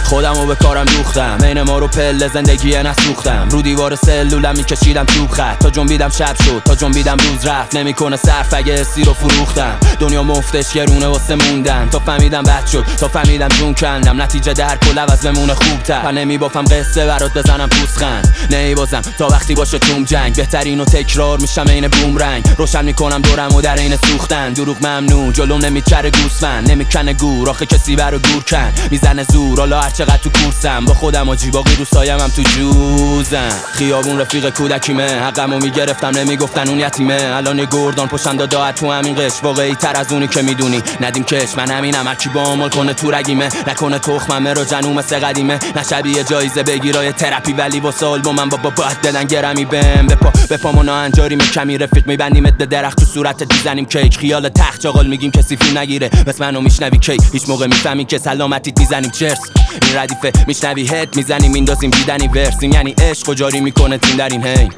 خودمو به کارم دوختم، عین ما رو پله زندگی نسوختم. رو دیوار سلولم میکشیدم توپ خط، تا جنبیدم شب شد، تا جنبیدم روز رفت. نمیکنه صرف اگه حسی رو فروختم. دنیا مفتش گرونه واسه موندن، تا فهمیدم بد شد، تا فهمیدم جون کندم. نتیجه در کل عوض بمونه خوبتر. پر نمیبافم قصه برات بزنم پوزخند، نمیبازم تا وقتی باشه توم جنگ. بهترین و تکرار میشم عین بومرنگ، روشن میکنم دورم و در عین سوختن. دروغ ممنوع، جلوم نمیچره گوسفند، نمیکنه گور آخه کسی برا گور کن. میزنه زور حالا هر چقدر تو کورسم، با خودم آجی باقی رو سایم هم تو جوزم. خیابون رفیق کودکیمه، حقمو میگرفتم نمیگفتن اون یتیمه. الان یه گردان پشم داده تو همین قش، واقعی تر از اونی که میدونی. ندیم کش من همینم، هرکی با عمل کنه تو رگیمه. نکنه تخممه رو جنو مثل قدیمه. نشبیه جایزه بگیرای ترپی، ولی واسه آلبومم بابا باید دادن گرمی بهم. بپا منو انجاری میکمی رفیق میبندیمت به درخت، تو صورتت میزنیم کیک. خیال تخت چاقال میگیم کسی فیلم نگیره، بس منو میشنوی کی؟ هیچ موقع میفهمی که سلامتیت میزنیم چرس. این ردیفه میشنوی هت میزنیم میندازیم دیدنی ورسیم، یعنی عشق و جاری میکنه تیم در این هی.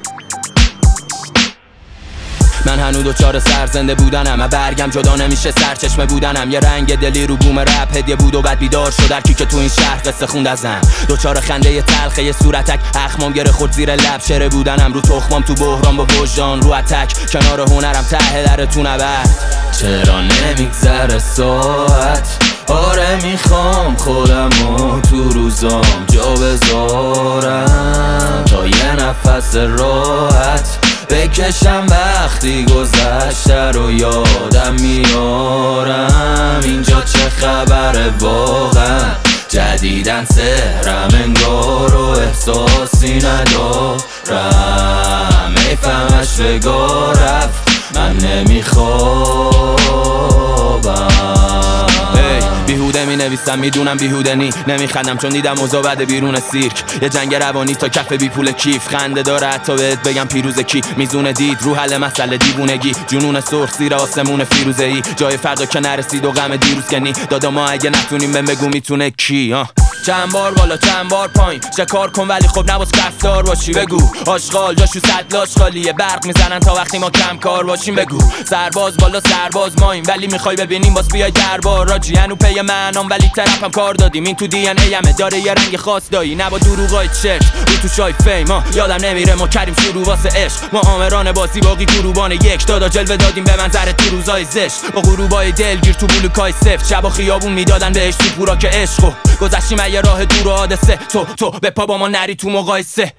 من هنو دوچار سرزنده بودنم، برگم جدا نمیشه سرچشمه بودنم. یه رنگ دلی رو بوم رپ هدیه بود و بعد بیدار شد هرکی که تو این شهر قصه خوند ازم. دوچار خنده تلخه یه صورتک، اخمام گره خورد زیر لب. شعر بودنم رو تخمام تو بحران با وجدان رو اتک. کنار هنرم ته در تو نبرد. چرا نمیگذره ساعت؟ آره میخوام خودمو تو روزام جا بذارم، تا یه نفس راحت بکشم وقتی گذشته رو یادم میارم. اینجا چه خبره واقعا؟ جدیدن سهرم انگار و احساسی ندارم. میفهمش بگاه رفت من نمیخوابم. بیهوده می نویسم میدونم بیهوده نی، نمیخندم چون دیدم اوضاع بده بیرون سیرک. یه جنگ روانی تا کف بی پول کیف، خنده داره حتی بهت بگم پیروز کی. میزونه دید رو حل مسئله دیوونگی، جنون سرخ زیر آسمون فیروزه ای. جای فردا که نرسید و غم دیروز کنی، دادا ما اگه نتونیم بگو میتونه کی. چند بار بالا چند بار پایین، چه کار کن ولی خب نباز کفتار باشی. بگو آشغال جاشو صد لاش خالیه، برق میزنن تا وقتی ما کم کار باشیم. بگو سرباز بالا سرباز مایم، ولی میخوای ببینیم باز بیای دربار. راجی هنو پی منام ولی طرفم کار دادیم. این تو دی ان ای همه داره یه رنگ خاص دایی، نبا دروغای چرت رو تو شای فیم. یادم نمیره ما کریم شروع واسه عشق، ما آمران بازی باقی گروبان یک. دادا جلوه دادیم به منظر تو روزای زشت، با غروبای دلگیر تو بلوکای سفت. شبا خیابون میدادن بهش تو پورا که عشقو گذشتیم یه راه دور و حادثه. تو به پا با ما نری تو مقایسه.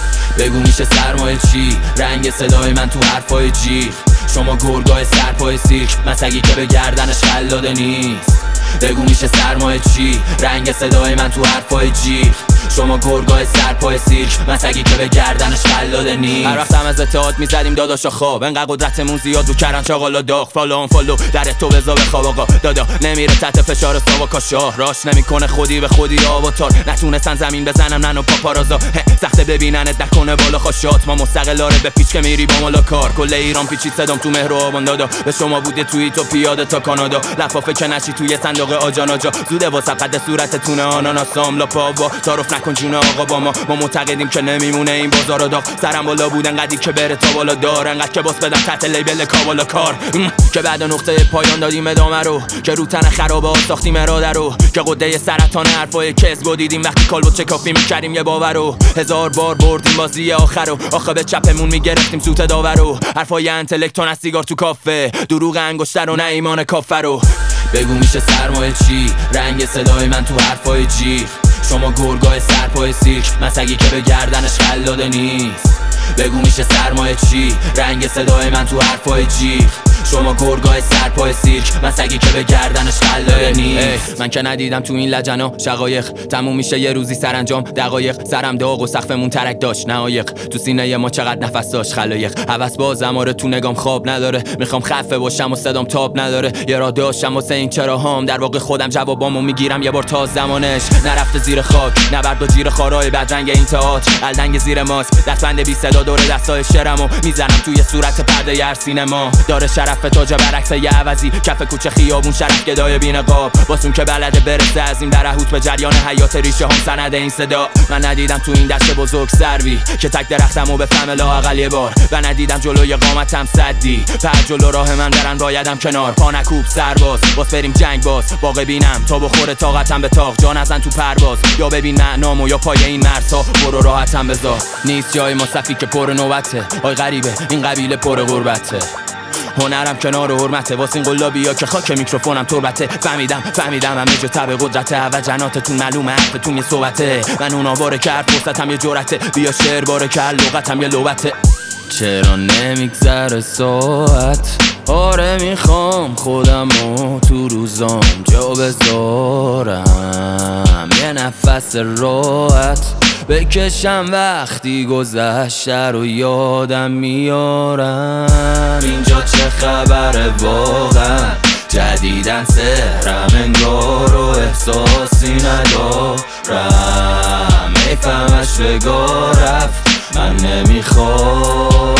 بگو میشه سرمایه چی؟ رنگ صدای من تو حرفای جیغ. شما گرگای سرپای سیرک، من سگی که به گردنش قلاده نیست. بگو میشه سرمایه چی؟ رنگ صدای من تو حرفای جیغ. شما گرگای سرپای سیرک، من سگی که به گردنش قلاده نیست. هر وقتم از اتحاد میزدیم داداشا خواب، انقدر قدرتمون زیاد رو کردن چاقالا داغ. فالو در تو بزا بخواب آقا دادا، نمیره تحت فشار ساواکا شاه. راش نمیکنه خودی به خودی آواتار، نتونستن زمین بزنم ننو پاپارازا. سخته ببیننت نکنه بالا خوشات، ما مستقلاره به پیچ که میری با مالا کار. کل ایران پیچید صدام تو مهر و آبان دادا، به شما بوده توی تو پیاده تا کانادا. لفافه که نشی توی صندوق آجاناجا، زوده واسه قد صورتتونه آناناسام. لاپا با تعارف نکن جون آقا با ما معتقدیم که نمیمونه این بازار داغ. سرم بالا بودن قدی که بره تا بالا دار، انقدر که باس بدم تحت لیبل کابالا کار. که بعد نقطه پایان دادیم ادامه رو، که رو تن خرابه ها ساختیم اراده رو. که قده سرطان حرفای کذب دیدیم وقتی کالبد چه کافی میکردیم یه باور رو. هزار بار بردیم بازی آخر رو، آخه به چپمون میگرفتیم سوت داور رو. حرفای انتلکتون از سیگار تو کافه، دروغ انگشتر و نه ایمان کافر رو. بگو میشه سرمایه چی؟ رنگ صدای من تو حرفای جیغ. شما گرگای سرپای سیرک، من سگی که به گردنش قلاده نیست. بگو میشه سرمایه چی؟ رنگ صدای من تو حرفای جیغ. شما گرگای سرپای سیرک، من سگی که به گردنش قلاده نیست. من که ندیدم تو این لجنا شقایق، تموم میشه یه روزی سرانجام دقایق. سرم داغ و سقفمون ترک داشت نهایق، تو سینه ما چقدر نفس داشت خلایق. هوس بازم آره تو نگام خواب نداره، میخوام خفه باشم و صدام تاب نداره. یه راه داشتم واسه این چراهام، در واقع خودم جوابامو میگیرم یه بار تا زمانش نرفته زیر خاک. نبرد و جیر خارای بدرنگ این تئاتر، الدنگ زیر ماست دستبند بی صدا دور دستای شعرمو میزنم توی صورت پرده یر سینما. داره شرف کف تاج برعکس یه عوضی، کف کوچه خیابون شرف گدای بی نقاب، واسون که بلده برسه از این درهوت به جریان حیات ریشه هم سنده این صدا. من ندیدم تو این دشت بزرگ سروی که تک درختمو بفهمه لااقل یه بار، و ندیدم جلوی قامتم صدی پر جلو راه من برن رایدم کنار، پا نکوب سرباز باز بریم جنگ باز، باقی بینم تا بخوره طاقتم به تاق، جا نزن تو پرواز یا ببین معنامو یا پای این مرسا، برو راحتم بذار. نیست جای ما صفی که پر نوبته، آی غریبه این قبیله پر غربته، هنرم کنار حرمته، واسه این قلابیا که خاک میکروفونم تربته. فهمیدم همه جا تب قدرته، و جناتتون معلومه حرفتون یه صحبته، من اون آواره کرد فرصتم یه جرأته، بیا شعر باره کل لغتم یه لغته. چرا نمیگذره ساعت، آره میخوام خودمو تو روزام جا بذارم، یه نفس راحت بکشم وقتی گذشته رو یادم میارم. اینجا چه خبره واقعا، جدیدن سهرم انگار و احساسی ندارم، میفهمش بگاه رفت من نمیخوام